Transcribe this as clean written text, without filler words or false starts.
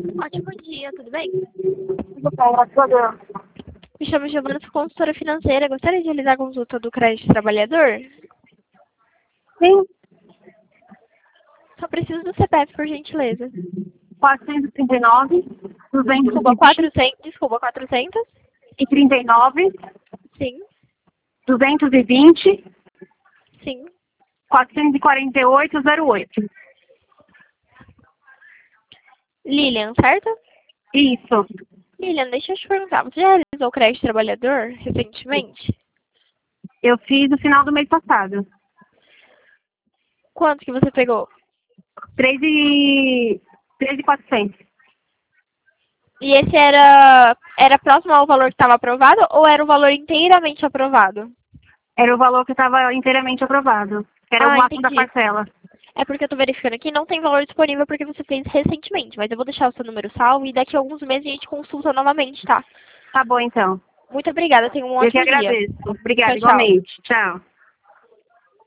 Ótimo dia, tudo bem? Tudo bem, graças a Deus. Me chamo Giovana, sou consultora financeira. Gostaria de realizar a consulta do crédito trabalhador? Sim, Só preciso do CPF, por gentileza. 439, Desculpa, 400. e 39, Sim, 220, sim. 448,08. Lilian, certo? Isso. Lilian, deixa eu te perguntar. Você já realizou o crédito trabalhador recentemente? Eu fiz no final do mês passado. Quanto que você pegou? 3.400. E esse era próximo ao valor que estava aprovado ou era o valor inteiramente aprovado? Era o valor que estava inteiramente aprovado. Que era o Ah, máximo da entendi. parcela. É porque eu tô verificando aqui, não tem valor disponível porque você fez recentemente, mas eu vou deixar o seu número salvo e daqui a alguns meses a gente consulta novamente, tá? Tá bom, então. Muito obrigada, tenha um Eu que ótimo dia. agradeço. Obrigada, Tchau, tchau. igualmente. Tchau.